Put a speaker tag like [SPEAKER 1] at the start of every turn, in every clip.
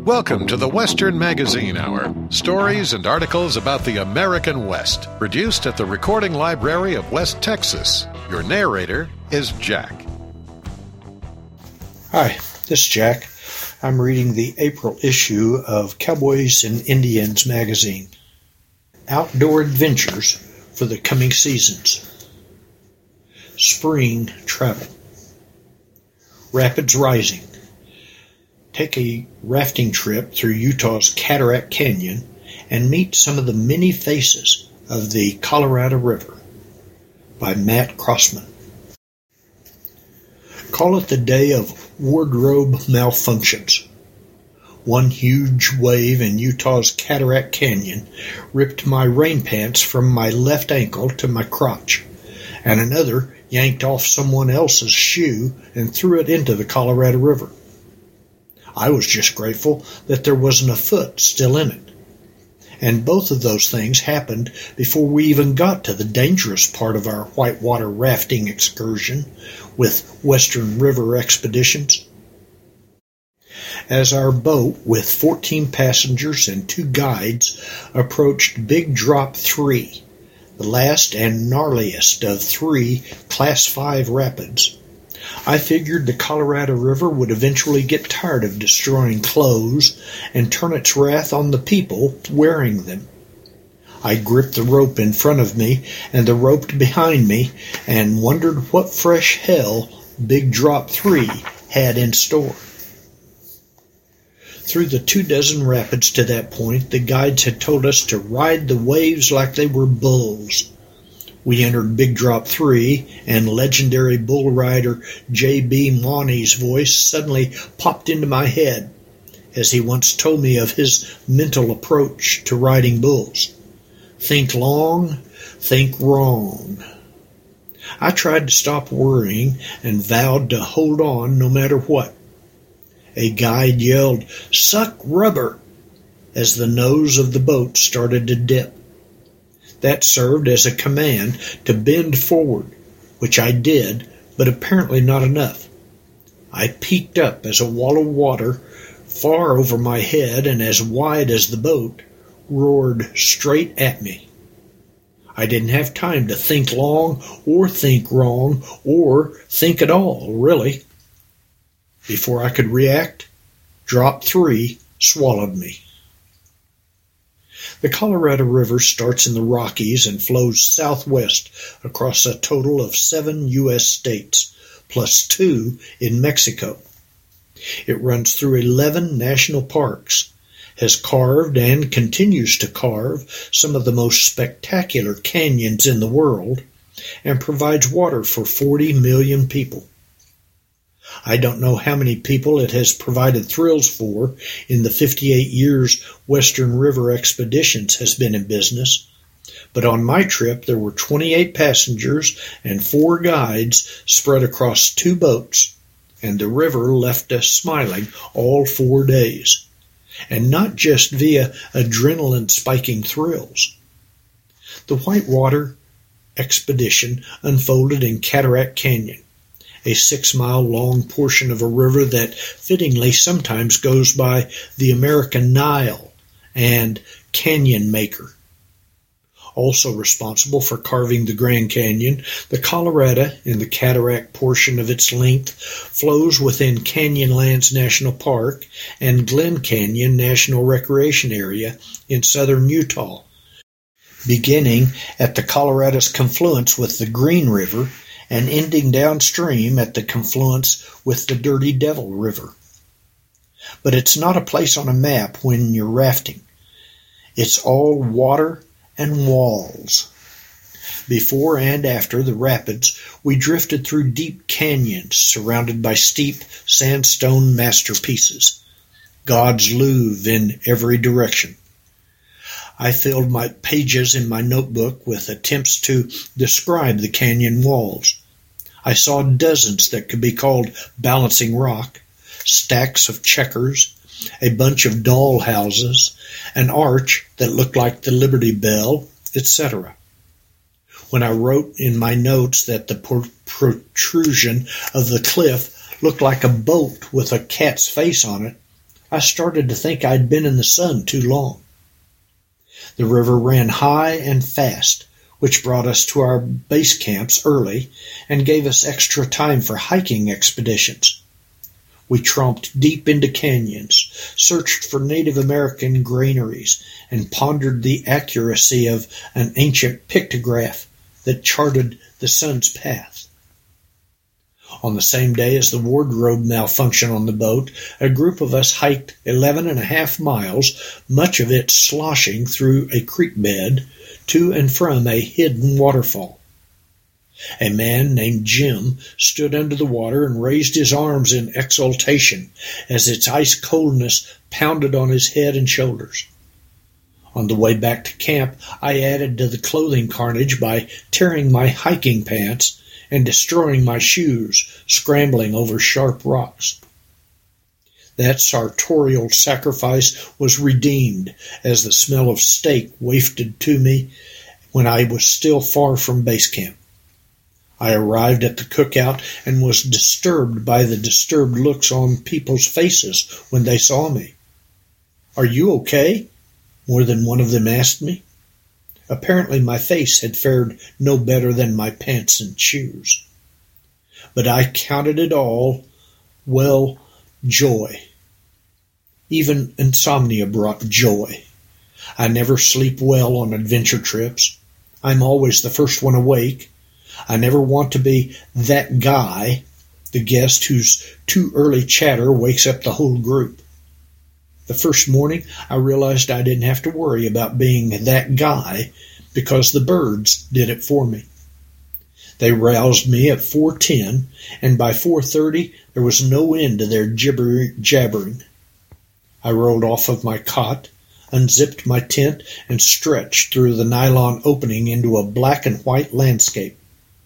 [SPEAKER 1] Welcome to the Western Magazine Hour. Stories and articles about the American West. Produced at the Recording Library of West Texas. Your narrator is Jack.
[SPEAKER 2] Hi, this is Jack. I'm reading the April issue of Cowboys and Indians magazine. Outdoor adventures for the coming seasons. Spring travel. Rapids rising. Take a rafting trip through Utah's Cataract Canyon and meet some of the many faces of the Colorado River by Matt Crossman. Call it the day of wardrobe malfunctions. One huge wave in Utah's Cataract Canyon ripped my rain pants from my left ankle to my crotch, and another yanked off someone else's shoe and threw it into the Colorado River. I was just grateful that there wasn't a foot still in it. And both of those things happened before we even got to the dangerous part of our whitewater rafting excursion with Western River Expeditions. As our boat with 14 passengers and 2 guides approached Big Drop 3, the last and gnarliest of 3 Class 5 rapids, I figured the Colorado River would eventually get tired of destroying clothes and turn its wrath on the people wearing them. I gripped the rope in front of me and the rope behind me and wondered what fresh hell Big Drop 3 had in store. Through the 24 rapids to that point, the guides had told us to ride the waves like they were bulls. We entered Big Drop 3, and legendary bull rider J.B. Mauney's voice suddenly popped into my head as he once told me of his mental approach to riding bulls. Think long, think wrong. I tried to stop worrying and vowed to hold on no matter what. A guide yelled, "Suck rubber," as the nose of the boat started to dip. That served as a command to bend forward, which I did, but apparently not enough. I peaked up as a wall of water, far over my head and as wide as the boat, roared straight at me. I didn't have time to think long or think wrong or think at all, really. Before I could react, Drop 3 swallowed me. The Colorado River starts in the Rockies and flows southwest across a total of 7 U.S. states, plus 2 in Mexico. It runs through 11 national parks, has carved and continues to carve some of the most spectacular canyons in the world, and provides water for 40 million people. I don't know how many people it has provided thrills for in the 58 years Western River Expeditions has been in business, but on my trip there were 28 passengers and 4 guides spread across 2 boats, and the river left us smiling all 4 days, and not just via adrenaline-spiking thrills. The Whitewater Expedition unfolded in Cataract Canyon, a 6-mile-long portion of a river that fittingly sometimes goes by the American Nile and Canyon Maker. Also responsible for carving the Grand Canyon, the Colorado, in the cataract portion of its length, flows within Canyonlands National Park and Glen Canyon National Recreation Area in southern Utah, beginning at the Colorado's confluence with the Green River and ending downstream at the confluence with the Dirty Devil River. But it's not a place on a map when you're rafting. It's all water and walls. Before and after the rapids, we drifted through deep canyons surrounded by steep sandstone masterpieces, God's Louvre in every direction. I filled my pages in my notebook with attempts to describe the canyon walls. I saw dozens that could be called balancing rock, stacks of checkers, a bunch of doll houses, an arch that looked like the Liberty Bell, etc. When I wrote in my notes that the protrusion of the cliff looked like a boat with a cat's face on it, I started to think I'd been in the sun too long. The river ran high and fast, which brought us to our base camps early and gave us extra time for hiking expeditions. We tromped deep into canyons, searched for Native American granaries, and pondered the accuracy of an ancient pictograph that charted the sun's path. On the same day as the wardrobe malfunction on the boat, a group of us hiked 11.5 miles, much of it sloshing through a creek bed, to and from a hidden waterfall. A man named Jim stood under the water and raised his arms in exultation as its ice coldness pounded on his head and shoulders. On the way back to camp, I added to the clothing carnage by tearing my hiking pants and destroying my shoes, scrambling over sharp rocks. That sartorial sacrifice was redeemed as the smell of steak wafted to me when I was still far from base camp. I arrived at the cookout and was disturbed by the disturbed looks on people's faces when they saw me. "Are you okay?" more than one of them asked me. Apparently my face had fared no better than my pants and shoes. But I counted it all, well, joy. Even insomnia brought joy. I never sleep well on adventure trips. I'm always the first one awake. I never want to be that guy, the guest whose too early chatter wakes up the whole group. The first morning, I realized I didn't have to worry about being that guy because the birds did it for me. They roused me at 4:10, and by 4:30 there was no end to their jabbering. I rolled off of my cot, unzipped my tent, and stretched through the nylon opening into a black and white landscape.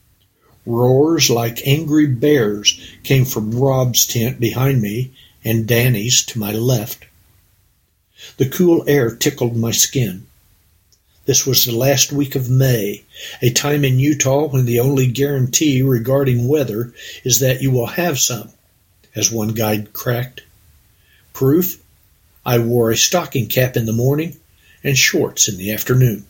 [SPEAKER 2] Roars like angry bears came from Rob's tent behind me and Danny's to my left. The cool air tickled my skin. This was the last week of May, a time in Utah when the only guarantee regarding weather is that you will have some, as one guide cracked. Proof? I wore a stocking cap in the morning and shorts in the afternoon.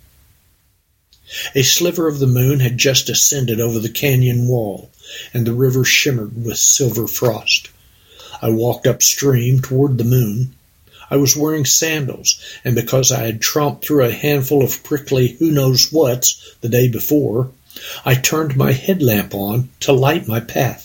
[SPEAKER 2] A sliver of the moon had just ascended over the canyon wall, and the river shimmered with silver frost. I walked upstream toward the moon. I was wearing sandals, and because I had tromped through a handful of prickly who-knows-whats the day before, I turned my headlamp on to light my path.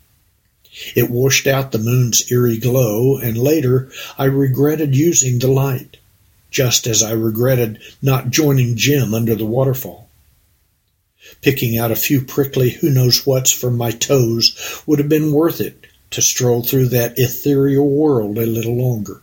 [SPEAKER 2] It washed out the moon's eerie glow, and later I regretted using the light, just as I regretted not joining Jim under the waterfall. Picking out a few prickly who-knows-whats from my toes would have been worth it to stroll through that ethereal world a little longer.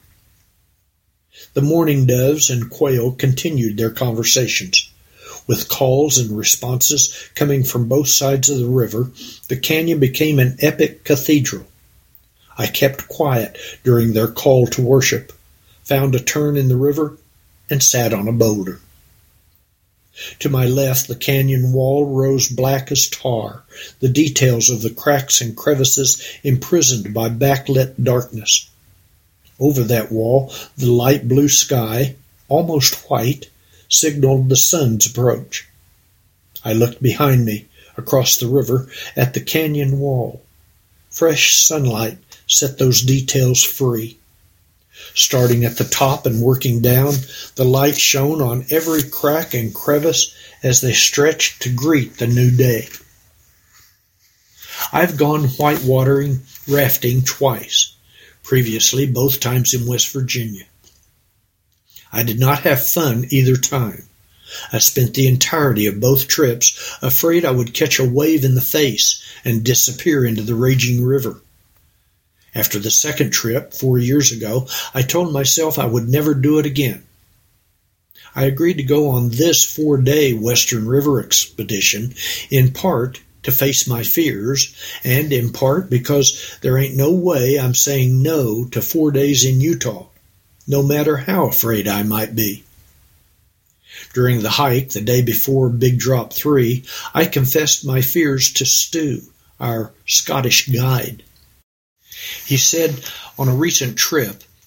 [SPEAKER 2] The mourning doves and quail continued their conversations. With calls and responses coming from both sides of the river, the canyon became an epic cathedral. I kept quiet during their call to worship, found a turn in the river, and sat on a boulder. To my left, the canyon wall rose black as tar, the details of the cracks and crevices imprisoned by backlit darkness. Over that wall, the light blue sky, almost white, signaled the sun's approach. I looked behind me, across the river, at the canyon wall. Fresh sunlight set those details free. Starting at the top and working down, the light shone on every crack and crevice as they stretched to greet the new day. I've gone whitewatering rafting twice, previously both times in West Virginia. I did not have fun either time. I spent the entirety of both trips afraid I would catch a wave in the face and disappear into the raging river. After the second trip, 4 years ago, I told myself I would never do it again. I agreed to go on this 4-day Western River expedition, in part to face my fears, and in part because there ain't no way I'm saying no to 4 days in Utah, no matter how afraid I might be. During the hike the day before Big Drop 3, I confessed my fears to Stu, our Scottish guide. He said on a recent trip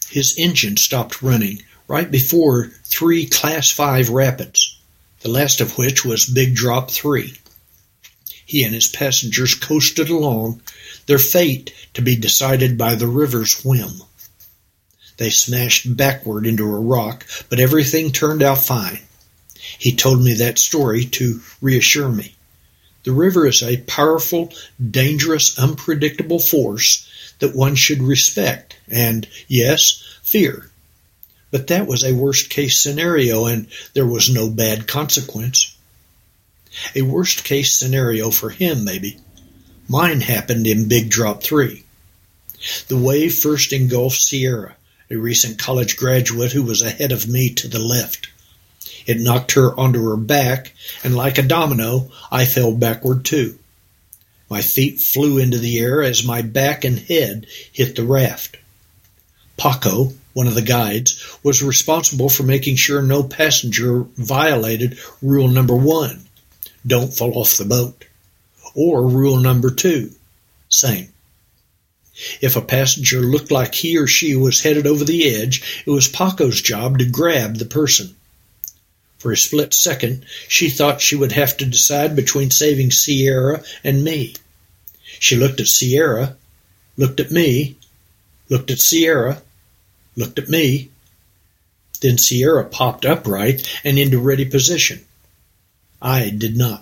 [SPEAKER 2] His engine stopped running right before 3 Class 5 rapids, the last of which was Big Drop 3. He and his passengers coasted along, their fate to be decided by the river's whim. They smashed backward into a rock, but everything turned out fine. He told me that story to reassure me. The river is a powerful, dangerous, unpredictable force that one should respect and, yes, fear. But that was a worst-case scenario, and there was no bad consequence. A worst-case scenario for him, maybe. Mine happened in Big Drop 3. The wave first engulfed Sierra, a recent college graduate who was ahead of me to the left. It knocked her onto her back, and like a domino, I fell backward too. My feet flew into the air as my back and head hit the raft. Paco, one of the guides, was responsible for making sure no passenger violated rule number 1, don't fall off the boat, or rule number 2, same. If a passenger looked like he or she was headed over the edge, it was Paco's job to grab the person. For a split second, she thought she would have to decide between saving Sierra and me. She looked at Sierra, looked at me, looked at Sierra, looked at me. Then Sierra popped upright and into ready position. I did not.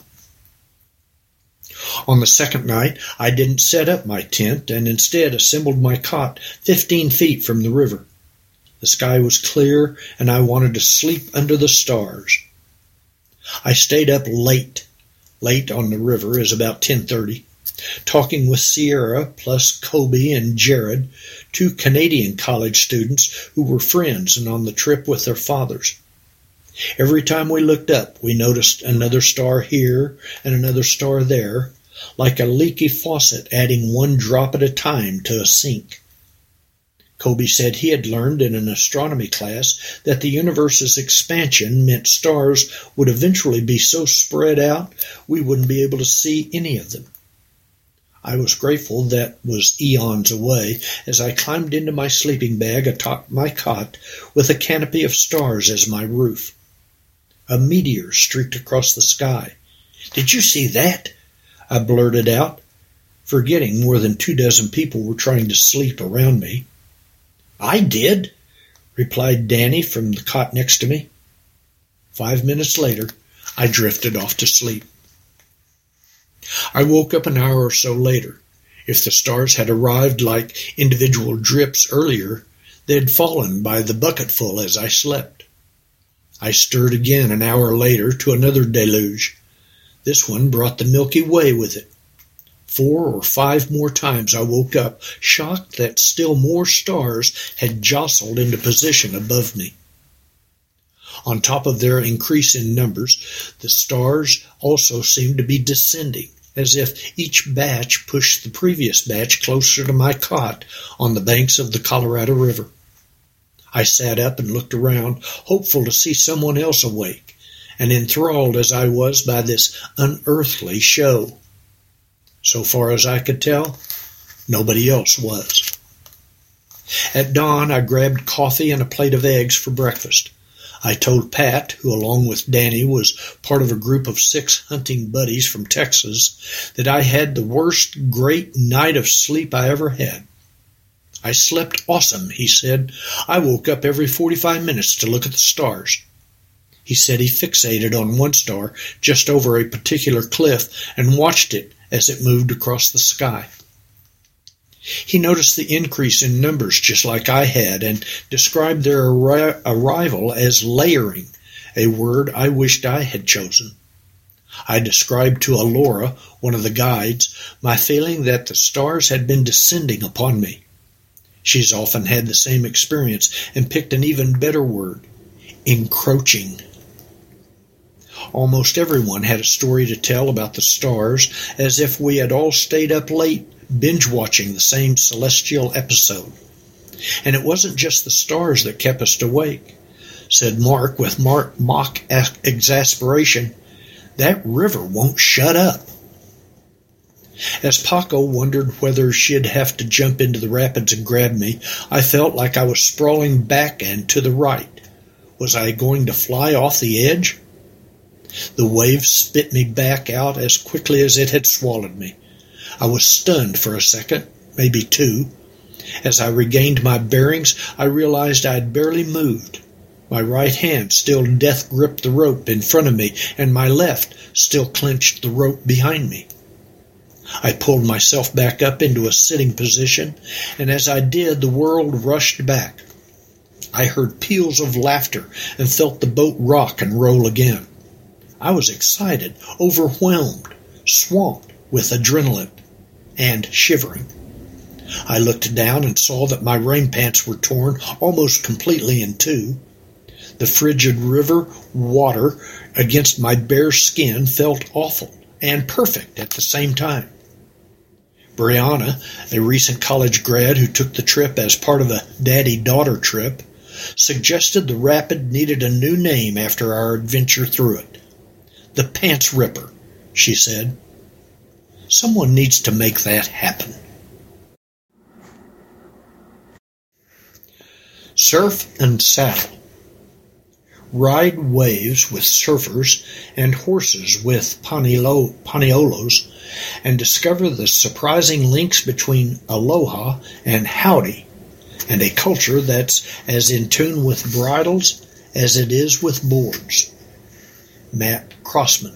[SPEAKER 2] On the second night, I didn't set up my tent and instead assembled my cot 15 feet from the river. The sky was clear, and I wanted to sleep under the stars. I stayed up late. Late on the river is about 10:30, talking with Sierra plus Kobe and Jared, 2 Canadian college students who were friends and on the trip with their fathers. Every time we looked up, we noticed another star here and another star there, like a leaky faucet adding 1 drop at a time to a sink. Kobe said he had learned in an astronomy class that the universe's expansion meant stars would eventually be so spread out we wouldn't be able to see any of them. I was grateful that was eons away as I climbed into my sleeping bag atop my cot with a canopy of stars as my roof. A meteor streaked across the sky. "Did you see that?" I blurted out, forgetting more than 24 people were trying to sleep around me. "I did," replied Danny from the cot next to me. 5 minutes later, I drifted off to sleep. I woke up an hour or so later. If the stars had arrived like individual drips earlier, they had fallen by the bucketful as I slept. I stirred again an hour later to another deluge. This one brought the Milky Way with it. 4 or 5 more times I woke up, shocked that still more stars had jostled into position above me. On top of their increase in numbers, the stars also seemed to be descending, as if each batch pushed the previous batch closer to my cot on the banks of the Colorado River. I sat up and looked around, hopeful to see someone else awake, and enthralled as I was by this unearthly show. So far as I could tell, nobody else was. At dawn, I grabbed coffee and a plate of eggs for breakfast. I told Pat, who along with Danny was part of a group of 6 hunting buddies from Texas, that I had the worst great night of sleep I ever had. "I slept awesome," he said. "I woke up every 45 minutes to look at the stars." He said he fixated on one star just over a particular cliff and watched it as it moved across the sky. He noticed the increase in numbers just like I had and described their arrival as layering, a word I wished I had chosen. I described to Alora, one of the guides, my feeling that the stars had been descending upon me. She's often had the same experience and picked an even better word, encroaching. Almost everyone had a story to tell about the stars, as if we had all stayed up late binge-watching the same celestial episode. And it wasn't just the stars that kept us awake, said Mark with mock exasperation. "That river won't shut up." As Paco wondered whether she'd have to jump into the rapids and grab me, I felt like I was sprawling back and to the right. Was I going to fly off the edge? The wave spit me back out as quickly as it had swallowed me. I was stunned for a second, maybe two. As I regained my bearings, I realized I had barely moved. My right hand still death-gripped the rope in front of me, and my left still clenched the rope behind me. I pulled myself back up into a sitting position, and as I did, the world rushed back. I heard peals of laughter and felt the boat rock and roll again. I was excited, overwhelmed, swamped with adrenaline, and shivering. I looked down and saw that my rain pants were torn almost completely in two. The frigid river water against my bare skin felt awful and perfect at the same time. Brianna, a recent college grad who took the trip as part of a daddy-daughter trip, suggested the rapid needed a new name after our adventure through it. The Pants Ripper, she said. Someone needs to make that happen. Surf and saddle. Ride waves with surfers and horses with paniolos, and discover the surprising links between aloha and howdy, and a culture that's as in tune with bridles as it is with boards. Matt Crossman.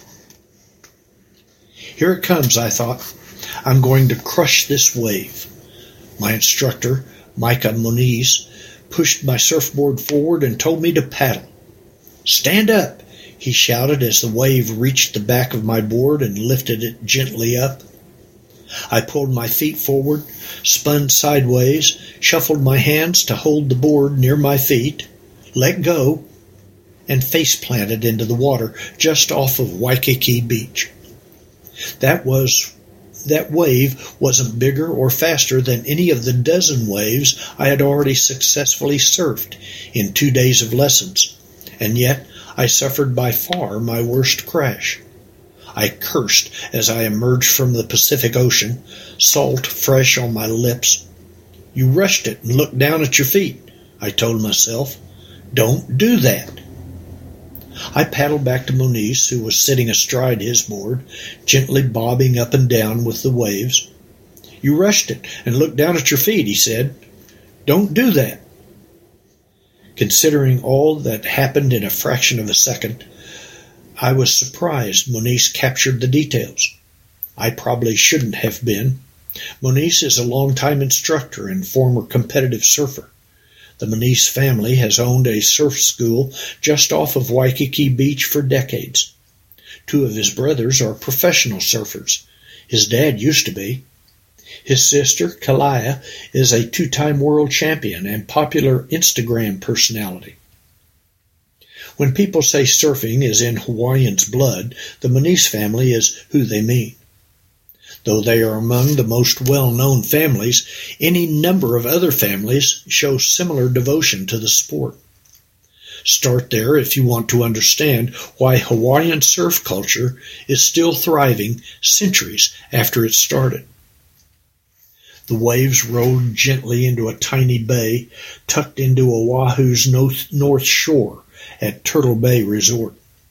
[SPEAKER 2] Here it comes, I thought. I'm going to crush this wave. My instructor, Micah Moniz, pushed my surfboard forward and told me to paddle. "Stand up," he shouted as the wave reached the back of my board and lifted it gently up. I pulled my feet forward, spun sideways, shuffled my hands to hold the board near my feet, let go, and face-planted into the water just off of Waikiki Beach. That wave wasn't bigger or faster than any of the dozen waves I had already successfully surfed in 2 days of lessons, and yet I suffered by far my worst crash. I cursed as I emerged from the Pacific Ocean, salt fresh on my lips. "You rushed it and looked down at your feet," I told myself. "Don't do that." I paddled back to Moniz, who was sitting astride his board, gently bobbing up and down with the waves. "You rushed it and looked down at your feet," he said. "Don't do that." Considering all that happened in a fraction of a second, I was surprised Moniz captured the details. I probably shouldn't have been. Moniz is a longtime instructor and former competitive surfer. The Moniz family has owned a surf school just off of Waikiki Beach for decades. 2 of his brothers are professional surfers. His dad used to be. His sister, Kalaya, is a 2-time world champion and popular Instagram personality. When people say surfing is in Hawaiians' blood, the Moniz family is who they mean. Though they are among the most well-known families, any number of other families show similar devotion to the sport. Start there if you want to understand why Hawaiian surf culture is still thriving centuries after it started. The waves rolled gently into a tiny bay tucked into Oahu's north shore at Turtle Bay Resort.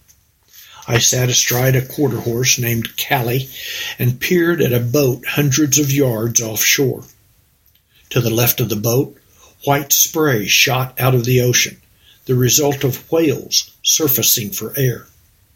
[SPEAKER 2] I sat astride a quarter horse named Callie and peered at a boat hundreds of yards offshore. To the left of the boat, white spray shot out of the ocean, the result of whales surfacing for air.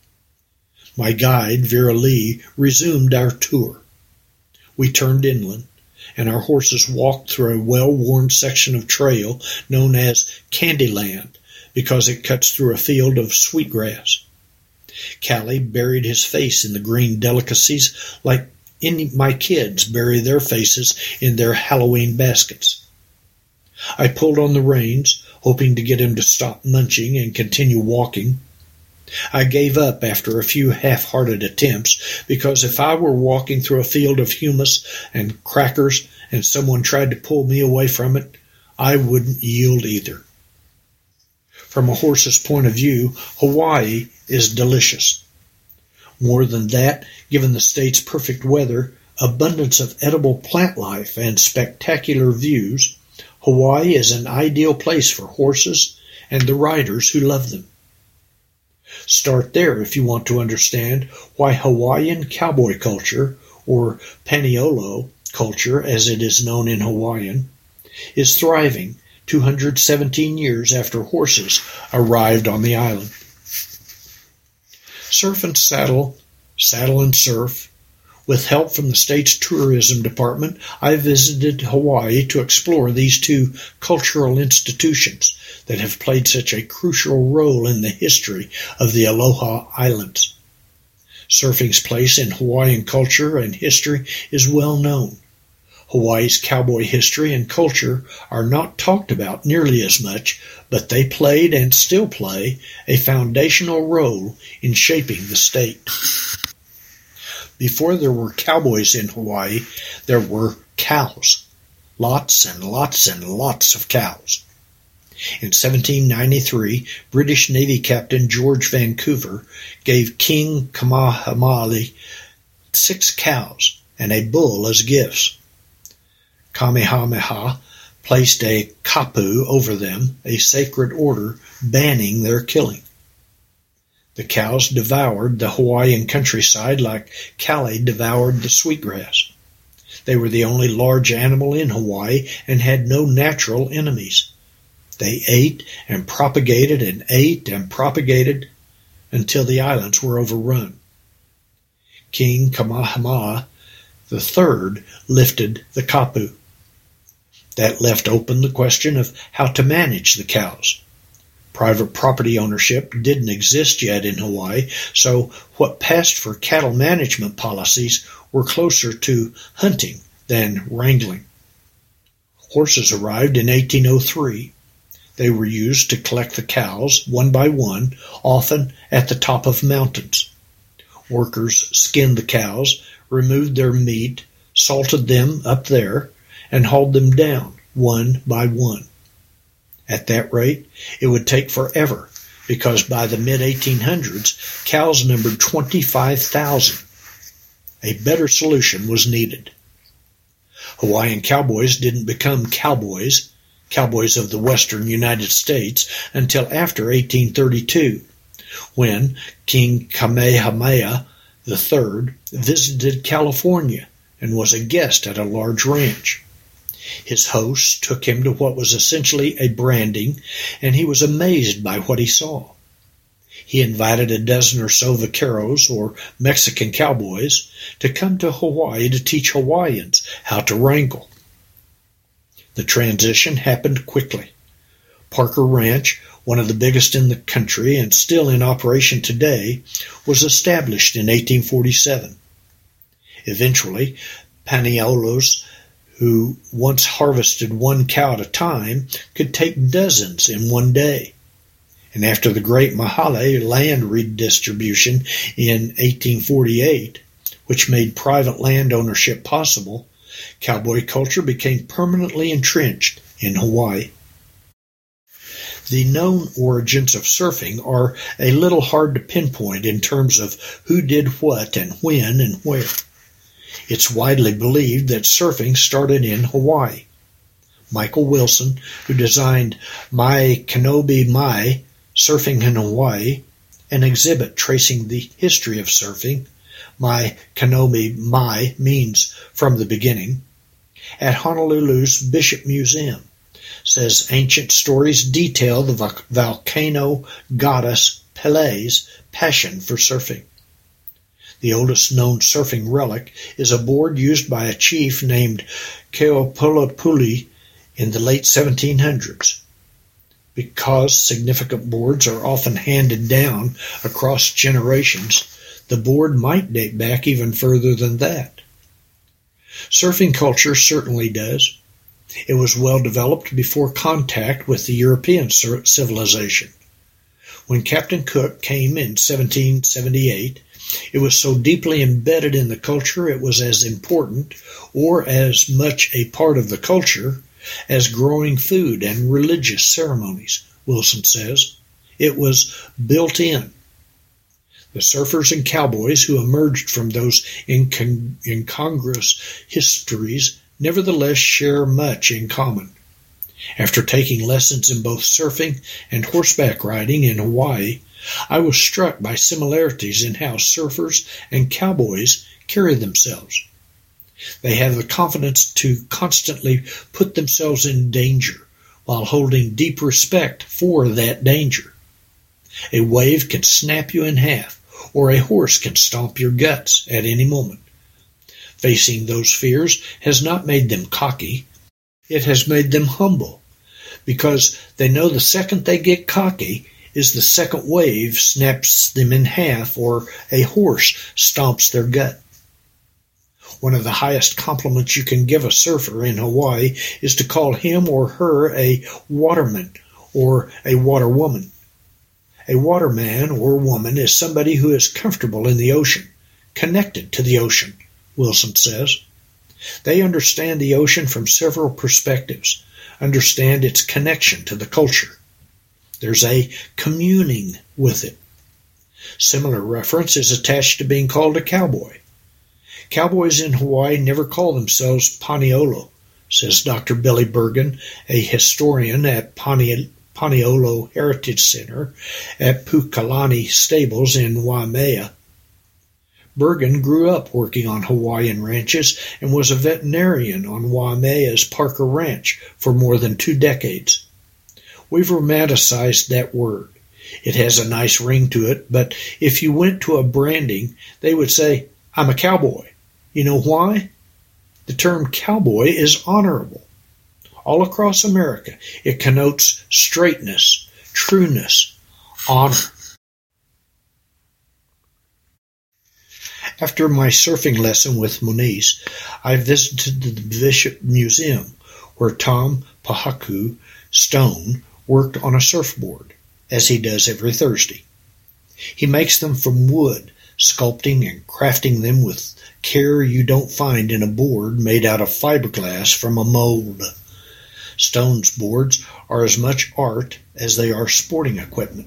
[SPEAKER 2] My guide, Vera Lee, resumed our tour. We turned inland, and our horses walked through a well-worn section of trail known as Candyland because it cuts through a field of sweetgrass. Callie buried his face in the green delicacies like my kids bury their faces in their Halloween baskets. I pulled on the reins, hoping to get him to stop munching and continue walking. I gave up after a few half-hearted attempts, because if I were walking through a field of humus and crackers and someone tried to pull me away from it, I wouldn't yield either. From a horse's point of view, Hawaii is delicious. More than that, given the state's perfect weather, abundance of edible plant life, and spectacular views, Hawaii is an ideal place for horses and the riders who love them. Start there if you want to understand why Hawaiian cowboy culture, or Paniolo culture as it is known in Hawaiian, is thriving 217 years after horses arrived on the island. Surf and saddle, saddle and surf. With help from the state's tourism department, I visited Hawaii to explore these two cultural institutions that have played such a crucial role in the history of the Aloha Islands. Surfing's place in Hawaiian culture and history is well known. Hawaii's cowboy history and culture are not talked about nearly as much, but they played and still play a foundational role in shaping the state. Before there were cowboys in Hawaii, there were cows. Lots and lots and lots of cows. In 1793, British Navy Captain George Vancouver gave King Kamehameha 6 cows and a bull as gifts. Kamehameha placed a kapu over them, a sacred order banning their killing. The cows devoured the Hawaiian countryside like Kali devoured the sweetgrass. They were the only large animal in Hawaii and had no natural enemies. They ate and propagated until the islands were overrun. King Kamehameha III lifted the kapu. That left open the question of how to manage the cows. Private property ownership didn't exist yet in Hawaii, so what passed for cattle management policies were closer to hunting than wrangling. Horses arrived in 1803. They were used to collect the cows, one by one, often at the top of mountains. Workers skinned the cows, removed their meat, salted them up there, and hauled them down, one by one. At that rate, it would take forever, because by the mid-1800s, cows numbered 25,000. A better solution was needed. Hawaiian cowboys didn't become cowboys of the western United States, until after 1832, when King Kamehameha III visited California and was a guest at a large ranch. His hosts took him to what was essentially a branding, and he was amazed by what he saw. He invited a dozen or so vaqueros, or Mexican cowboys, to come to Hawaii to teach Hawaiians how to wrangle. The transition happened quickly. Parker Ranch, one of the biggest in the country and still in operation today, was established in 1847. Eventually, Paniolo's, who once harvested 1 cow at a time, could take dozens in one day. And after the Great Mahale land redistribution in 1848, which made private land ownership possible, cowboy culture became permanently entrenched in Hawaii. The known origins of surfing are a little hard to pinpoint in terms of who did what and when and where. It's widely believed that surfing started in Hawaii. Michael Wilson, who designed Mai Kanobi Mai, Surfing in Hawaii, an exhibit tracing the history of surfing, Mai Kanobi Mai means from the beginning, at Honolulu's Bishop Museum, says ancient stories detail the volcano goddess Pele's passion for surfing. The oldest known surfing relic is a board used by a chief named Keopolopuli in the late 1700s. Because significant boards are often handed down across generations, the board might date back even further than that. Surfing culture certainly does. It was well developed before contact with the European civilization. When Captain Cook came in 1778, it was so deeply embedded in the culture it was as important, or as much a part of the culture, as growing food and religious ceremonies, Wilson says. It was built in. The surfers and cowboys who emerged from those incongruous histories nevertheless share much in common. After taking lessons in both surfing and horseback riding in Hawaii, I was struck by similarities in how surfers and cowboys carry themselves. They have the confidence to constantly put themselves in danger while holding deep respect for that danger. A wave can snap you in half, or a horse can stomp your guts at any moment. Facing those fears has not made them cocky. It has made them humble, because they know the second they get cocky is the second wave snaps them in half or a horse stomps their gut. One of the highest compliments you can give a surfer in Hawaii is to call him or her a waterman or a waterwoman. A waterman or woman is somebody who is comfortable in the ocean, connected to the ocean, Wilson says. They understand the ocean from several perspectives, understand its connection to the culture. There's a communing with it. Similar reference is attached to being called a cowboy. Cowboys in Hawaii never call themselves Paniolo, says Dr. Billy Bergen, a historian at Paniolo Heritage Center at Pukalani Stables in Waimea. Bergen grew up working on Hawaiian ranches and was a veterinarian on Waimea's Parker Ranch for more than 2 decades. We've romanticized that word. It has a nice ring to it, but if you went to a branding, they would say, "I'm a cowboy." You know why? The term cowboy is honorable. All across America, it connotes straightness, trueness, honor. After my surfing lesson with Moniz, I visited the Bishop Museum, where Tom Pahaku Stone worked on a surfboard, as he does every Thursday. He makes them from wood, sculpting and crafting them with care you don't find in a board made out of fiberglass from a mold. Stone's boards are as much art as they are sporting equipment.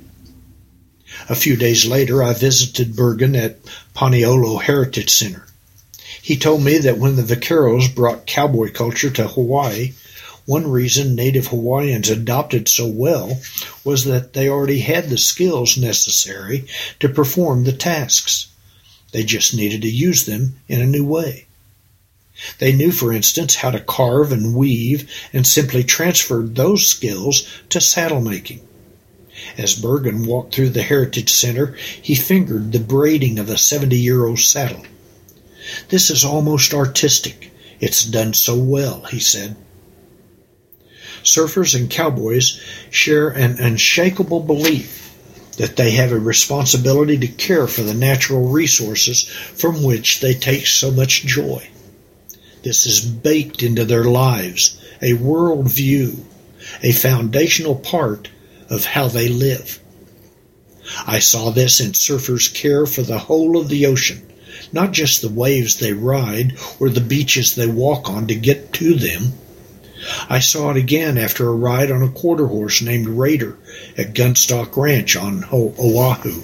[SPEAKER 2] A few days later, I visited Bergen at Paniolo Heritage Center. He told me that when the vaqueros brought cowboy culture to Hawaii, one reason native Hawaiians adopted so well was that they already had the skills necessary to perform the tasks. They just needed to use them in a new way. They knew, for instance, how to carve and weave, and simply transferred those skills to saddle making. As Bergen walked through the Heritage Center, he fingered the braiding of a 70-year-old saddle. "This is almost artistic. It's done so well," he said. Surfers and cowboys share an unshakable belief that they have a responsibility to care for the natural resources from which they take so much joy. This is baked into their lives, a world view, a foundational part of how they live. I saw this in surfers' care for the whole of the ocean, not just the waves they ride or the beaches they walk on to get to them. I saw it again after a ride on a quarter horse named Raider at Gunstock Ranch on Oahu.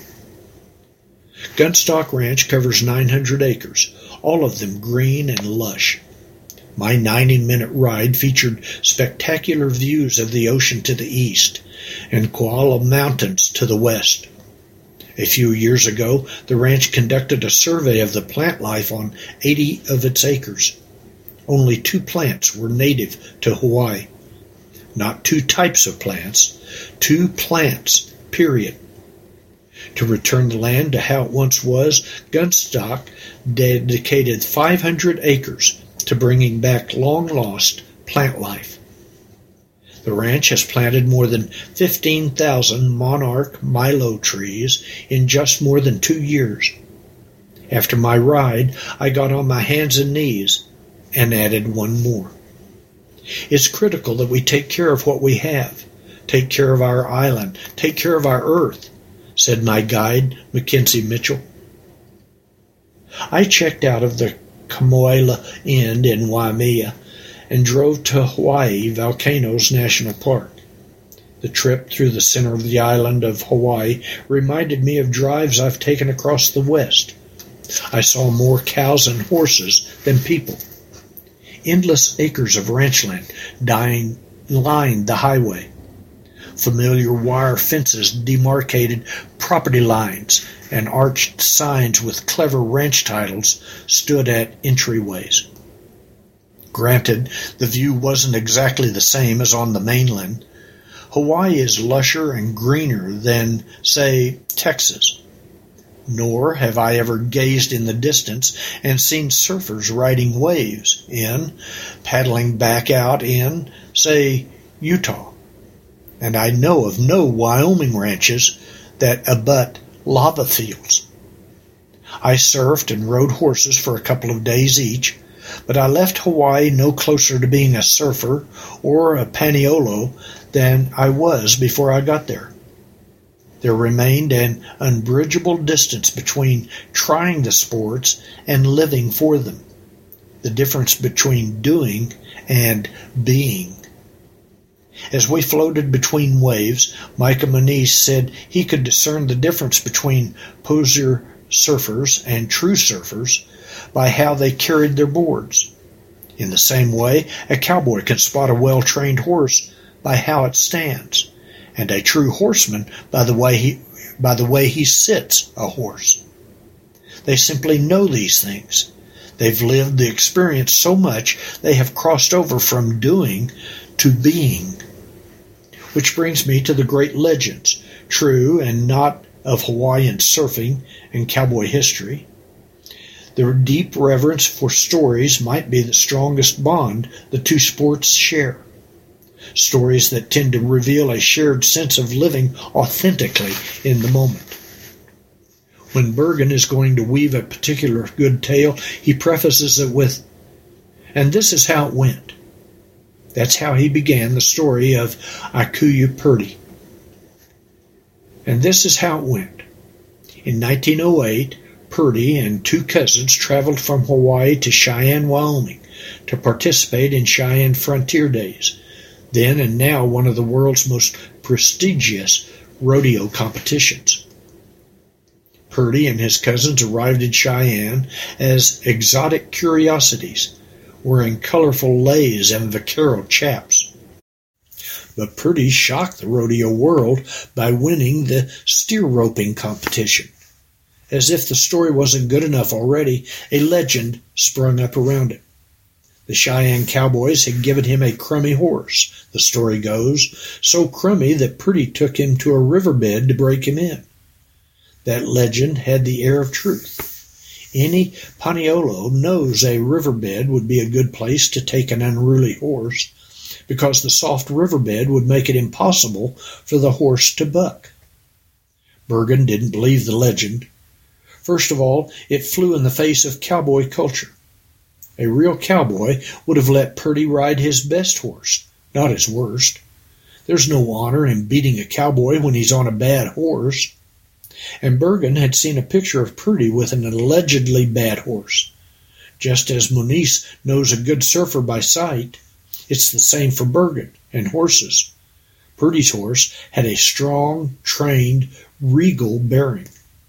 [SPEAKER 2] Gunstock Ranch covers 900 acres, all of them green and lush. My 90-minute ride featured spectacular views of the ocean to the east and Koala Mountains to the west. A few years ago, the ranch conducted a survey of the plant life on 80 of its acres. Only 2 plants were native to Hawaii. Not 2 types of plants, 2 plants, period. To return the land to how it once was, Gunstock dedicated 500 acres to bringing back long-lost plant life. The ranch has planted more than 15,000 monarch Milo trees in just more than 2 years. After my ride, I got on my hands and knees and added one more. It's critical that we take care of what we have, take care of our island, take care of our earth, said my guide, Mackenzie Mitchell. I checked out of the Kamoela Inn in Waimea and drove to Hawaii Volcanoes National Park. The trip through the center of the island of Hawaii reminded me of drives I've taken across the West. I saw more cows and horses than people. Endless acres of ranch land lined the highway. Familiar wire fences demarcated property lines, and arched signs with clever ranch titles stood at entryways. Granted, the view wasn't exactly the same as on the mainland. Hawaii is lusher and greener than, say, Texas. Nor have I ever gazed in the distance and seen surfers riding waves paddling back out in, say, Utah. And I know of no Wyoming ranches that abut lava fields. I surfed and rode horses for a couple of days each, but I left Hawaii no closer to being a surfer or a paniolo than I was before I got there. There remained an unbridgeable distance between trying the sports and living for them, the difference between doing and being. As we floated between waves, Micah Moniz said he could discern the difference between poser surfers and true surfers by how they carried their boards. In the same way, a cowboy can spot a well-trained horse by how it stands, and a true horseman by the way he sits a horse. They simply know these things. They've lived the experience so much they have crossed over from doing to being. Which brings me to the great legends, true and not, of Hawaiian surfing and cowboy history. Their deep reverence for stories might be the strongest bond the two sports share. Stories that tend to reveal a shared sense of living authentically in the moment. When Bergen is going to weave a particular good tale, he prefaces it with, "And this is how it went." That's how he began the story of Akuyu Purdy. And this is how it went. In 1908, Purdy and two cousins traveled from Hawaii to Cheyenne, Wyoming, to participate in Cheyenne Frontier Days, then and now one of the world's most prestigious rodeo competitions. Purdy and his cousins arrived in Cheyenne as exotic curiosities, wearing colorful leis and vaquero chaps. But Purdy shocked the rodeo world by winning the steer roping competition. As if the story wasn't good enough already, a legend sprung up around it. The Cheyenne cowboys had given him a crummy horse, the story goes, so crummy that Purdy took him to a riverbed to break him in. That legend had the air of truth. Any paniolo knows a riverbed would be a good place to take an unruly horse, because the soft riverbed would make it impossible for the horse to buck. Bergen didn't believe the legend. First of all, it flew in the face of cowboy culture. A real cowboy would have let Purdy ride his best horse, not his worst. There's no honor in beating a cowboy when he's on a bad horse. And Bergen had seen a picture of Purdy with an allegedly bad horse. Just as Moniz knows a good surfer by sight, it's the same for Bergen and horses. Purdy's horse had a strong, trained, regal bearing.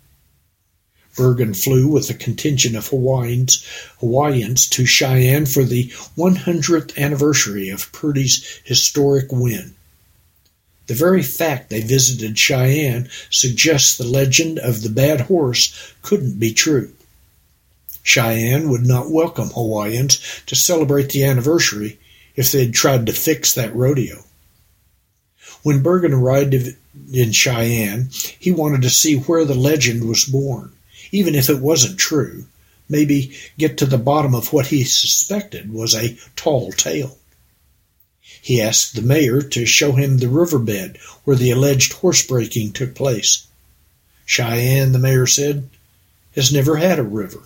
[SPEAKER 2] Bergen flew with a contingent of Hawaiians to Cheyenne for the 100th anniversary of Purdy's historic win. The very fact they visited Cheyenne suggests the legend of the bad horse couldn't be true. Cheyenne would not welcome Hawaiians to celebrate the anniversary if they'd tried to fix that rodeo. When Bergen arrived in Cheyenne, he wanted to see where the legend was born, even if it wasn't true, maybe get to the bottom of what he suspected was a tall tale. He asked the mayor to show him the riverbed where the alleged horsebreaking took place. Cheyenne, the mayor said, has never had a river.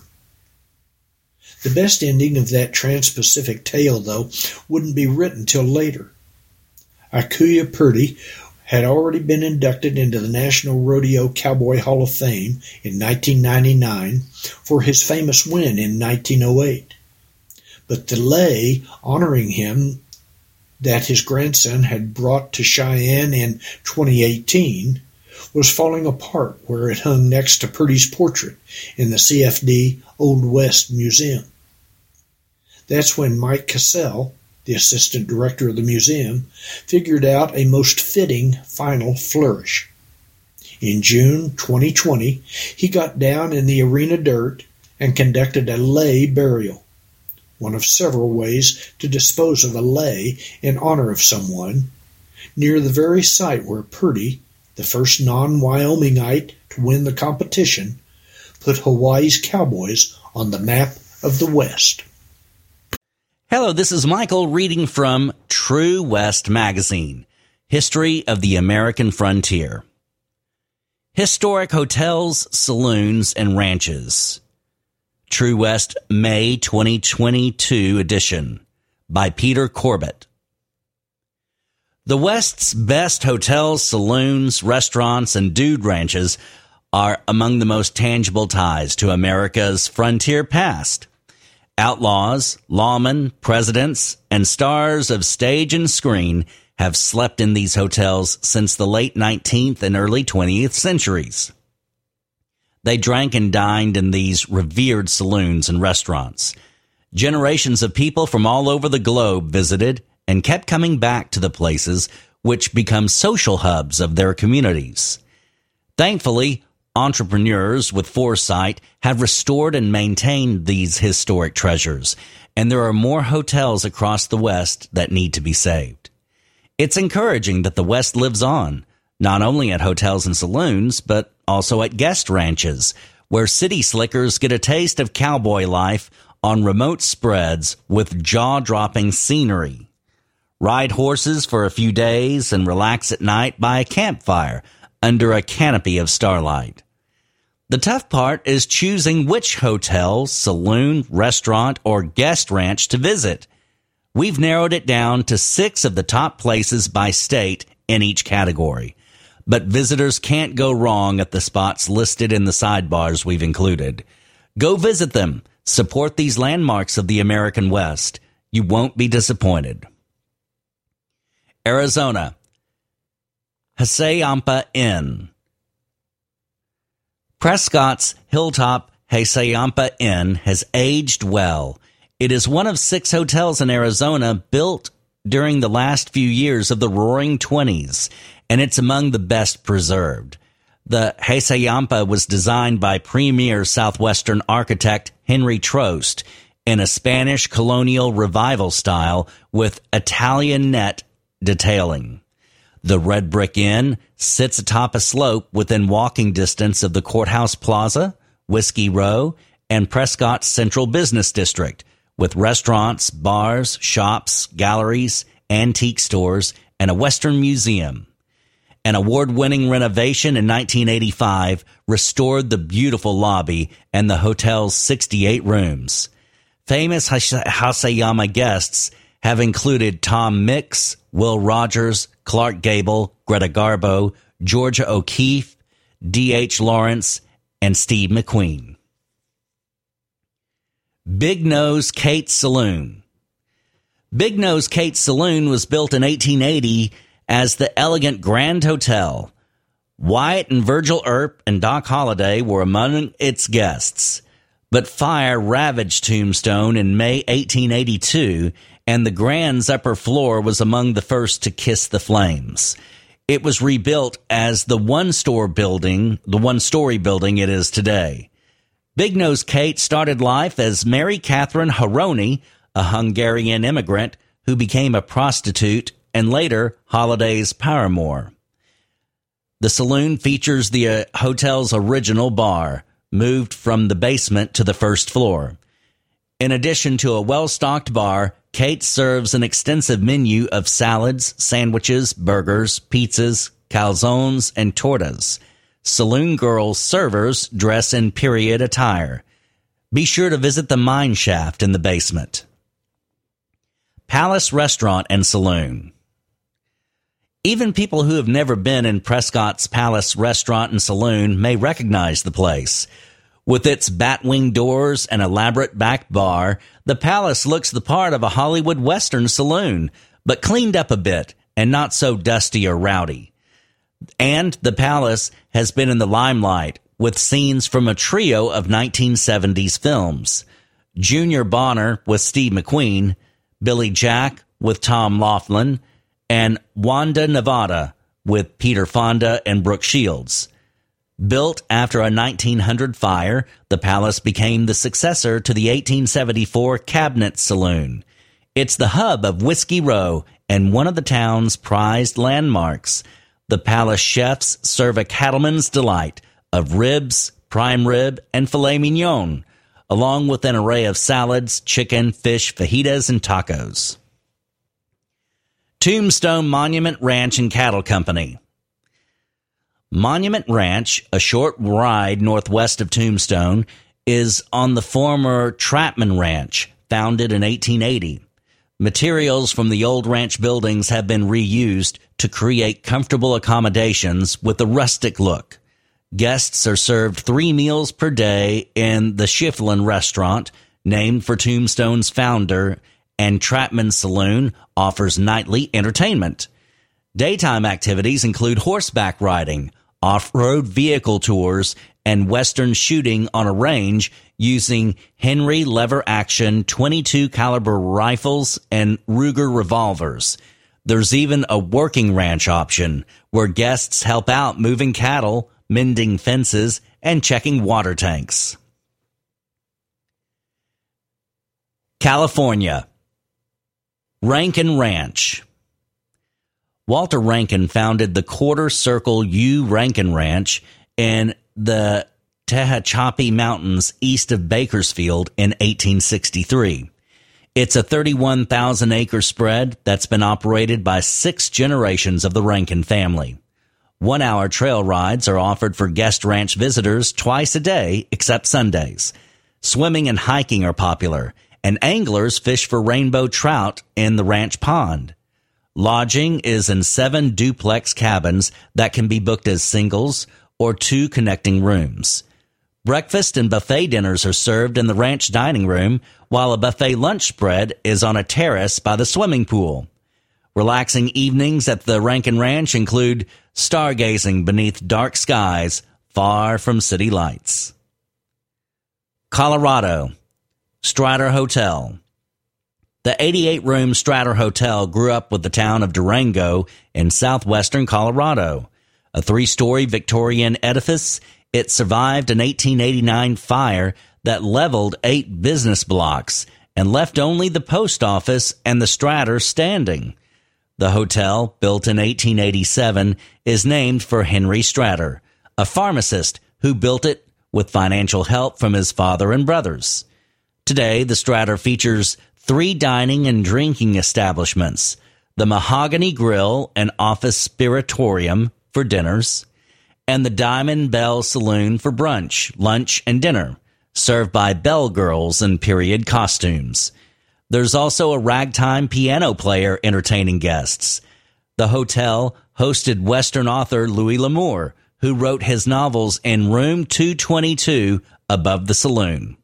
[SPEAKER 2] The best ending of that trans-Pacific tale, though, wouldn't be written till later. Akuyu Purdy had already been inducted into the National Rodeo Cowboy Hall of Fame in 1999 for his famous win in 1908. But the lei honoring him that his grandson had brought to Cheyenne in 2018 was falling apart where it hung next to Purdy's portrait in the CFD Old West Museum. That's when Mike Cassell, the assistant director of the museum, figured out a most fitting final flourish. In June 2020, he got down in the arena dirt and conducted a lay burial, one of several ways to dispose of a lay in honor of someone, near the very site where Purdy, the first non-Wyomingite to win the competition, put Hawaii's Cowboys on the map of the West.
[SPEAKER 3] Hello, this is Michael reading from True West Magazine, History of the American Frontier. Historic Hotels, Saloons, and Ranches. True West, May 2022 edition, by Peter Corbett. The West's best hotels, saloons, restaurants, and dude ranches are among the most tangible ties to America's frontier past. Outlaws, lawmen, presidents, and stars of stage and screen have slept in these hotels since the late 19th and early 20th centuries. They drank and dined in these revered saloons and restaurants. Generations of people from all over the globe visited and kept coming back to the places which become social hubs of their communities. Thankfully, entrepreneurs with foresight have restored and maintained these historic treasures, and there are more hotels across the West that need to be saved. It's encouraging that the West lives on, not only at hotels and saloons, but also at guest ranches, where city slickers get a taste of cowboy life on remote spreads with jaw-dropping scenery. Ride horses for a few days and relax at night by a campfire under a canopy of starlight. The tough part is choosing which hotel, saloon, restaurant, or guest ranch to visit. We've narrowed it down to 6 of the top places by state in each category. But visitors can't go wrong at the spots listed in the sidebars we've included. Go visit them. Support these landmarks of the American West. You won't be disappointed. Arizona, Hassayampa Inn. Prescott's Hilltop Hassayampa Inn has aged well. It is one of 6 hotels in Arizona built during the last few years of the Roaring '20s, and it's among the best preserved. The Hassayampa was designed by premier Southwestern architect Henry Trost in a Spanish colonial revival style with Italian net detailing. The Red Brick Inn sits atop a slope within walking distance of the Courthouse Plaza, Whiskey Row, and Prescott's Central Business District, with restaurants, bars, shops, galleries, antique stores, and a Western museum. An award-winning renovation in 1985 restored the beautiful lobby and the hotel's 68 rooms. Famous Hassayampa guests have included Tom Mix, Will Rogers, Clark Gable, Greta Garbo, Georgia O'Keeffe, D.H. Lawrence, and Steve McQueen. Big Nose Kate's Saloon. Big Nose Kate's Saloon was built in 1880 as the elegant Grand Hotel. Wyatt and Virgil Earp and Doc Holliday were among its guests. But fire ravaged Tombstone in May 1882, and the Grand's upper floor was among the first to kiss the flames. It was rebuilt as the one-story building it is today. Big Nose Kate started life as Mary Catherine Haroni, a Hungarian immigrant who became a prostitute and later Holliday's paramour. The saloon features the hotel's original bar, moved from the basement to the first floor. In addition to a well-stocked bar, Kate serves an extensive menu of salads, sandwiches, burgers, pizzas, calzones, and tortas. Saloon girl servers dress in period attire. Be sure to visit the mine shaft in the basement. Palace Restaurant and Saloon. Even people who have never been in Prescott's Palace Restaurant and Saloon may recognize the place. With its batwing doors and elaborate back bar, the Palace looks the part of a Hollywood Western saloon, but cleaned up a bit and not so dusty or rowdy. And the palace has been in the limelight with scenes from a trio of 1970s films. Junior Bonner with Steve McQueen, Billy Jack with Tom Laughlin, and Wanda Nevada with Peter Fonda and Brooke Shields. Built after a 1900 fire, the palace became the successor to the 1874 Cabinet Saloon. It's the hub of Whiskey Row and one of the town's prized landmarks. The palace chefs serve a cattleman's delight of ribs, prime rib, and filet mignon, along with an array of salads, chicken, fish, fajitas, and tacos. Tombstone Monument Ranch and Cattle Company. Monument Ranch, a short ride northwest of Tombstone, is on the former Trapman Ranch, founded in 1880. Materials from the old ranch buildings have been reused to create comfortable accommodations with a rustic look. Guests are served 3 meals per day in the Schifflin restaurant, named for Tombstone's founder, and Trapman Saloon offers nightly entertainment. Daytime activities include horseback riding, off-road vehicle tours, and western shooting on a range using Henry lever-action .22 caliber rifles and Ruger revolvers. There's even a working ranch option where guests help out moving cattle, mending fences, and checking water tanks. California. Rankin Ranch. Walter Rankin founded the Quarter Circle U Rankin Ranch in the Tehachapi Mountains east of Bakersfield in 1863. It's a 31,000-acre spread that's been operated by 6 generations of the Rankin family. 1-hour trail rides are offered for guest ranch visitors twice a day, except Sundays. Swimming and hiking are popular, and anglers fish for rainbow trout in the ranch pond. Lodging is in 7 duplex cabins that can be booked as singles or 2 connecting rooms. Breakfast and buffet dinners are served in the ranch dining room, while a buffet lunch spread is on a terrace by the swimming pool. Relaxing evenings at the Rankin Ranch include stargazing beneath dark skies far from city lights. Colorado. Strider Hotel. The 88-room Strider Hotel grew up with the town of Durango in southwestern Colorado. A 3-story Victorian edifice, it survived an 1889 fire that leveled 8 business blocks and left only the post office and the Strider standing. The hotel, built in 1887, is named for Henry Strider, a pharmacist who built it with financial help from his father and brothers. Today, the Strider features 3 dining and drinking establishments, the Mahogany Grill and Office Spiritorium for dinners, and the Diamond Bell Saloon for brunch, lunch, and dinner, served by bell girls in period costumes. There's also a ragtime piano player entertaining guests. The hotel hosted Western author Louis L'Amour, who wrote his novels in room 222 above the saloon.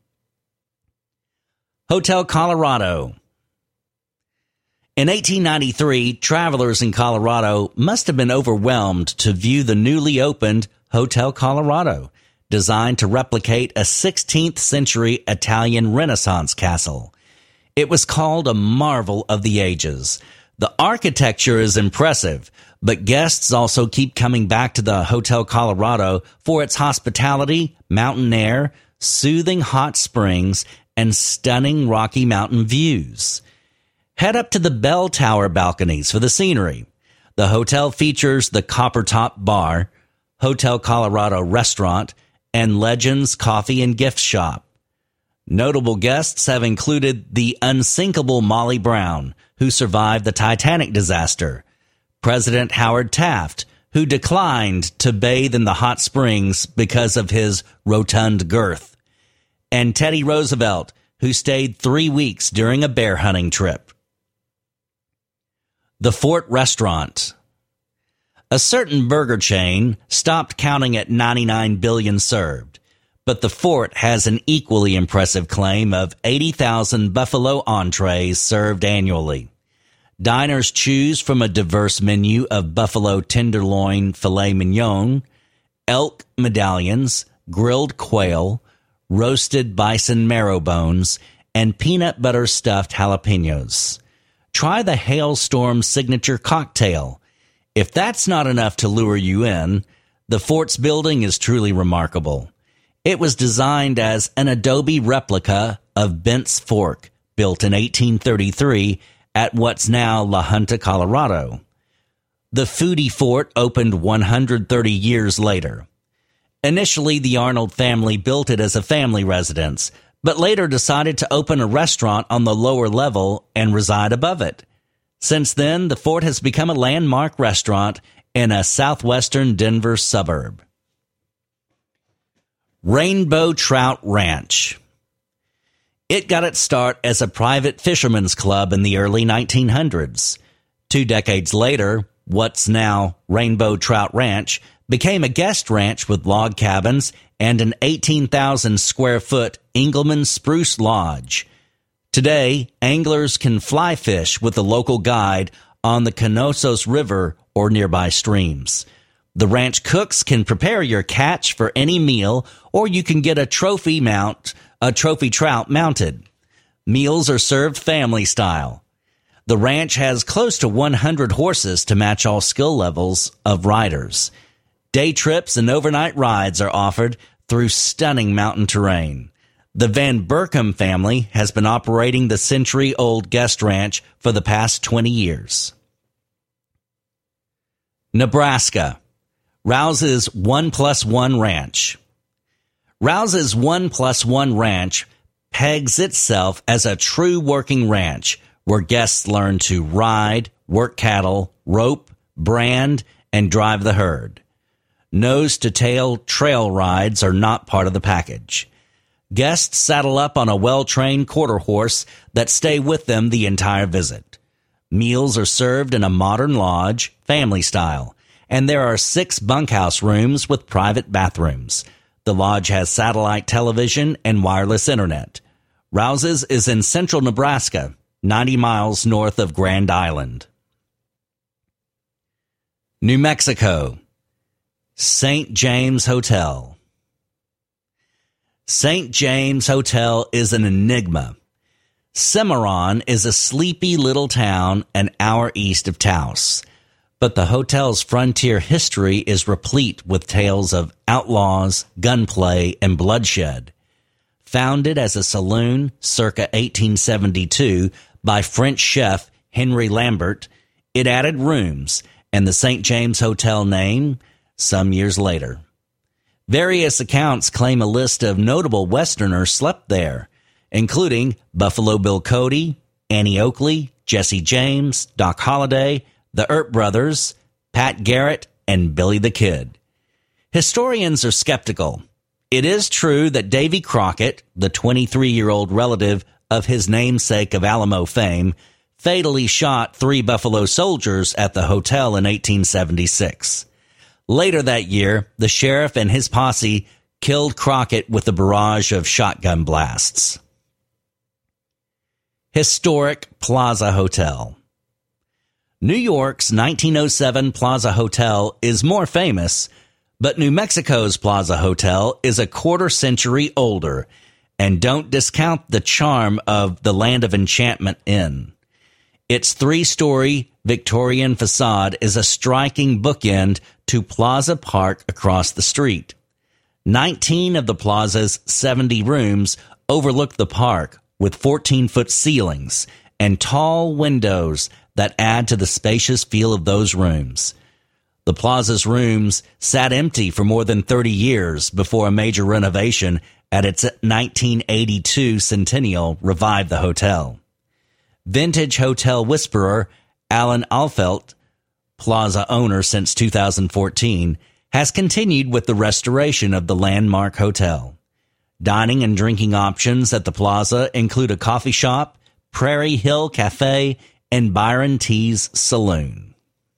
[SPEAKER 3] Hotel Colorado. In 1893, travelers in Colorado must have been overwhelmed to view the newly opened Hotel Colorado, designed to replicate a 16th century Italian Renaissance castle. It was called a marvel of the ages. The architecture is impressive, but guests also keep coming back to the Hotel Colorado for its hospitality, mountain air, soothing hot springs, and stunning Rocky Mountain views. Head up to the bell tower balconies for the scenery. The hotel features the Copper Top Bar, Hotel Colorado Restaurant, and Legends Coffee and Gift Shop. Notable guests have included the unsinkable Molly Brown, who survived the Titanic disaster, President Howard Taft, who declined to bathe in the hot springs because of his rotund girth, and Teddy Roosevelt, who stayed 3 weeks during a bear hunting trip. The Fort Restaurant. A certain burger chain stopped counting at 99 billion served, but the Fort has an equally impressive claim of 80,000 buffalo entrees served annually. Diners choose from a diverse menu of buffalo tenderloin filet mignon, elk medallions, grilled quail, roasted bison marrow bones, and peanut butter stuffed jalapenos. Try the Hailstorm signature cocktail. If that's not enough to lure you in, the fort's building is truly remarkable. It was designed as an adobe replica of Bent's Fork, built in 1833 at what's now La Junta, Colorado. The Foodie Fort opened 130 years later. Initially, the Arnold family built it as a family residence, but later decided to open a restaurant on the lower level and reside above it. Since then, the fort has become a landmark restaurant in a southwestern Denver suburb. Rainbow Trout Ranch. It got its start as a private fisherman's club in the early 1900s. 2 decades later, what's now Rainbow Trout Ranch became a guest ranch with log cabins and an 18,000 square foot Engelmann Spruce Lodge. Today, anglers can fly fish with a local guide on the Canosos River or nearby streams. The ranch cooks can prepare your catch for any meal, or you can get a trophy trout mounted. Meals are served family style. The ranch has close to 100 horses to match all skill levels of riders. Day trips and overnight rides are offered through stunning mountain terrain. The Van Burkham family has been operating the century-old guest ranch for the past 20 years. Nebraska. Rouse's 1+1 Ranch. Rouse's 1+1 Ranch pegs itself as a true working ranch where guests learn to ride, work cattle, rope, brand, and drive the herd. Nose-to-tail trail rides are not part of the package. Guests saddle up on a well-trained quarter horse that stay with them the entire visit. Meals are served in a modern lodge, family style, and there are 6 bunkhouse rooms with private bathrooms. The lodge has satellite television and wireless internet. Rouse's is in central Nebraska, 90 miles north of Grand Island. New Mexico. St. James Hotel. St. James Hotel is an enigma. Cimarron is a sleepy little town an hour east of Taos, but the hotel's frontier history is replete with tales of outlaws, gunplay, and bloodshed. Founded as a saloon circa 1872 by French chef Henry Lambert, it added rooms and the St. James Hotel name some years later. Various accounts claim a list of notable Westerners slept there, including Buffalo Bill Cody, Annie Oakley, Jesse James, Doc Holliday, the Earp Brothers, Pat Garrett, and Billy the Kid. Historians are skeptical. It is true that Davy Crockett, the 23-year-old relative of his namesake of Alamo fame, fatally shot 3 Buffalo soldiers at the hotel in 1876. Later that year, the sheriff and his posse killed Crockett with a barrage of shotgun blasts. Historic Plaza Hotel. New York's 1907 Plaza Hotel is more famous, but New Mexico's Plaza Hotel is a quarter century older, and don't discount the charm of the Land of Enchantment Inn. Its 3-story Victorian facade is a striking bookend to Plaza Park across the street. 19 of the Plaza's 70 rooms overlook the park with 14-foot ceilings and tall windows that add to the spacious feel of those rooms. The Plaza's rooms sat empty for more than 30 years before a major renovation at its 1982 centennial revived the hotel. Vintage hotel whisperer Alan Alfelt, Plaza owner since 2014, has continued with the restoration of the landmark hotel. Dining and drinking options at the Plaza include a coffee shop, Prairie Hill Cafe, and Byron T's Saloon.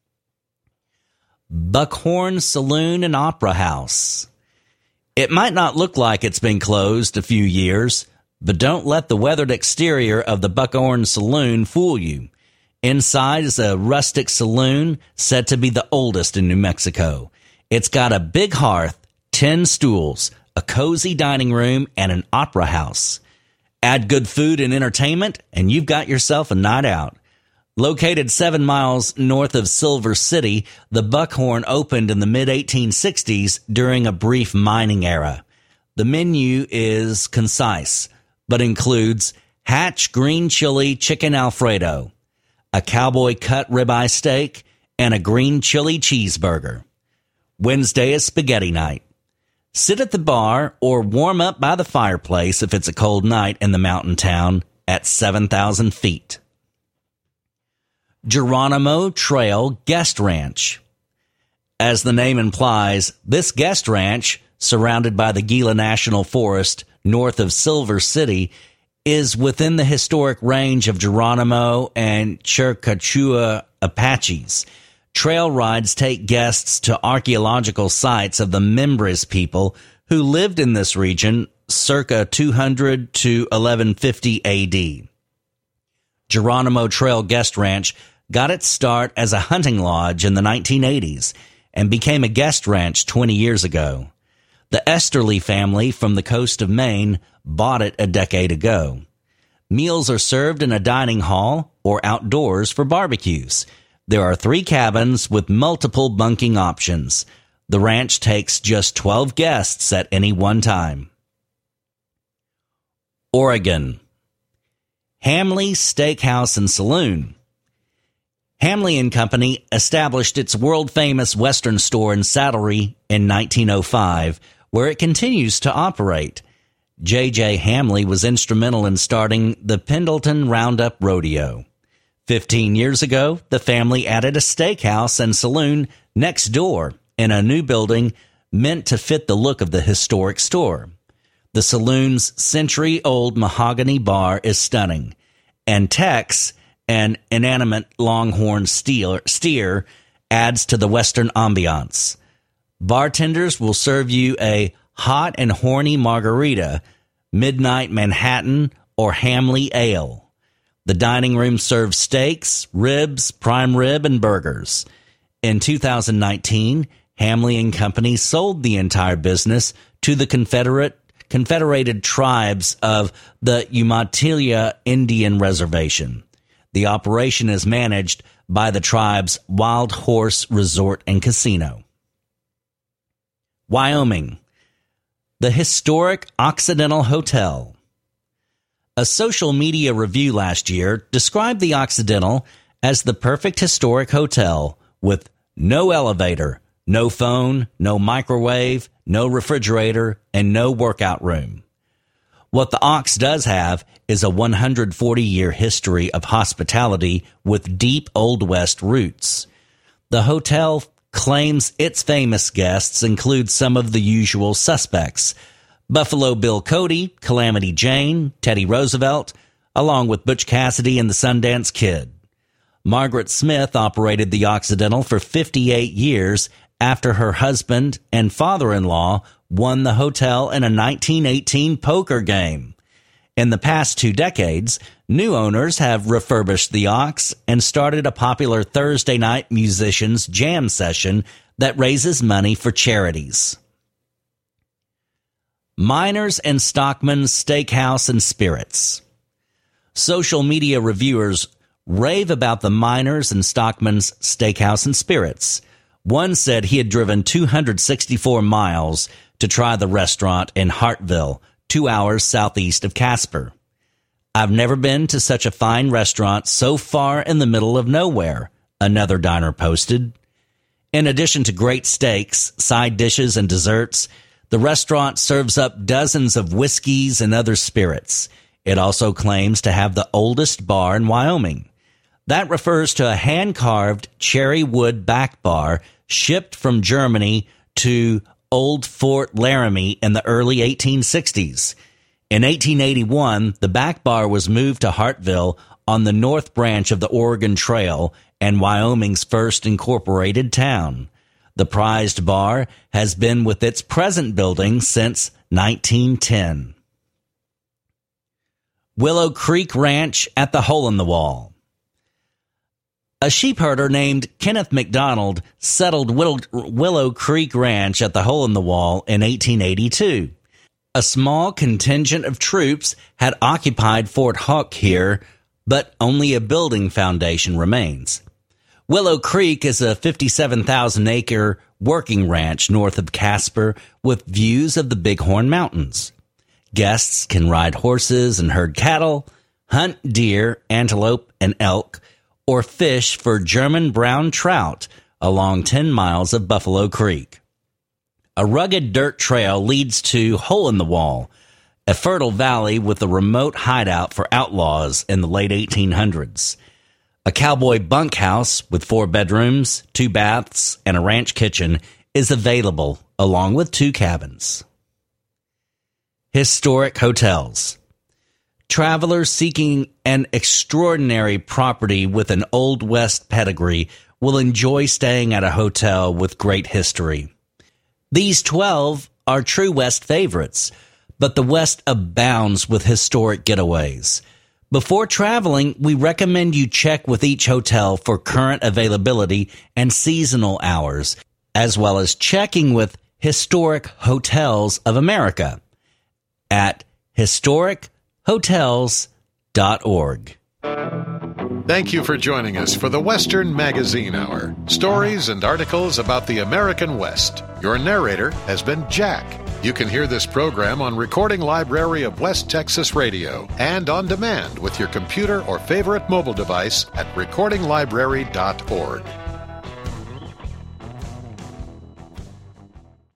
[SPEAKER 3] Buckhorn Saloon and Opera House. It might not look like it's been closed a few years, but don't let the weathered exterior of the Buckhorn Saloon fool you. Inside is a rustic saloon said to be the oldest in New Mexico. It's got a big hearth, 10 stools, a cozy dining room, and an opera house. Add good food and entertainment, and you've got yourself a night out. Located 7 miles north of Silver City, the Buckhorn opened in the mid-1860s during a brief mining era. The menu is concise, but includes Hatch green chili chicken Alfredo, a cowboy cut ribeye steak, and a green chili cheeseburger. Wednesday is spaghetti night. Sit at the bar or warm up by the fireplace if it's a cold night in the mountain town at 7,000 feet. Geronimo Trail Guest Ranch. As the name implies, this guest ranch, surrounded by the Gila National Forest north of Silver City, is within the historic range of Geronimo and Chiricahua Apaches. Trail rides take guests to archaeological sites of the Mimbres people who lived in this region circa 200 to 1150 AD. Geronimo Trail Guest Ranch got its start as a hunting lodge in the 1980s and became a guest ranch 20 years ago. The Esterly family from the coast of Maine bought it a decade ago. Meals are served in a dining hall or outdoors for barbecues. There are 3 cabins with multiple bunking options. The ranch takes just 12 guests at any one time. Oregon. Hamley Steakhouse and Saloon. Hamley & Company established its world-famous Western store in Saddlery in 1905, where it continues to operate. J.J. Hamley was instrumental in starting the Pendleton Roundup Rodeo. 15 years ago, the family added a steakhouse and saloon next door in a new building meant to fit the look of the historic store. The saloon's century-old mahogany bar is stunning, and Tex, an inanimate longhorn steer, adds to the Western ambiance. Bartenders will serve you a hot and horny margarita, midnight Manhattan, or Hamley ale. The dining room serves steaks, ribs, prime rib, and burgers. In 2019, Hamley & Company sold the entire business to the Confederated Tribes of the Umatilla Indian Reservation. The operation is managed by the tribe's Wild Horse Resort and Casino. Wyoming. The historic Occidental Hotel. A social media review last year described the Occidental as the perfect historic hotel with no elevator, no phone, no microwave, no refrigerator, and no workout room. What the Ox does have is a 140-year history of hospitality with deep Old West roots. The hotel claims its famous guests include some of the usual suspects: Buffalo Bill Cody, Calamity Jane, Teddy Roosevelt, along with Butch Cassidy and the Sundance Kid. Margaret Smith operated the Occidental for 58 years after her husband and father-in-law won the hotel in a 1918 poker game. In the past 2 decades, new owners have refurbished the Ox and started a popular Thursday night musicians jam session that raises money for charities. Miners and Stockman's Steakhouse and Spirits. Social media reviewers rave about the Miners and Stockman's Steakhouse and Spirits. One said he had driven 264 miles to try the restaurant in Hartville, 2 hours southeast of Casper. I've never been to such a fine restaurant so far in the middle of nowhere, another diner posted. In addition to great steaks, side dishes, and desserts, the restaurant serves up dozens of whiskeys and other spirits. It also claims to have the oldest bar in Wyoming. That refers to a hand-carved cherry wood back bar shipped from Germany to Old Fort Laramie in the early 1860s. In 1881, the back bar was moved to Hartville on the north branch of the Oregon Trail and Wyoming's first incorporated town. The prized bar has been with its present building since 1910. Willow Creek Ranch at the Hole in the Wall. A sheepherder named Kenneth MacDonald settled Willow Creek Ranch at the Hole in the Wall in 1882. A small contingent of troops had occupied Fort Hawk here, but only a building foundation remains. Willow Creek is a 57,000-acre working ranch north of Casper with views of the Bighorn Mountains. Guests can ride horses and herd cattle, hunt deer, antelope, and elk, or fish for German brown trout along 10 miles of Buffalo Creek. A rugged dirt trail leads to Hole in the Wall, a fertile valley with a remote hideout for outlaws in the late 1800s. A cowboy bunkhouse with 4 bedrooms, 2 baths, and a ranch kitchen is available, along with 2 cabins. Historic hotels. Travelers seeking an extraordinary property with an Old West pedigree will enjoy staying at a hotel with great history. These 12 are True West favorites, but the West abounds with historic getaways. Before traveling, we recommend you check with each hotel for current availability and seasonal hours, as well as checking with Historic Hotels of America at historichotels.org.
[SPEAKER 1] Thank you for joining us for the Western Magazine Hour. Stories and articles about the American West. Your narrator has been Jack. You can hear this program on Recording Library of West Texas Radio and on demand with your computer or favorite mobile device at recordinglibrary.org.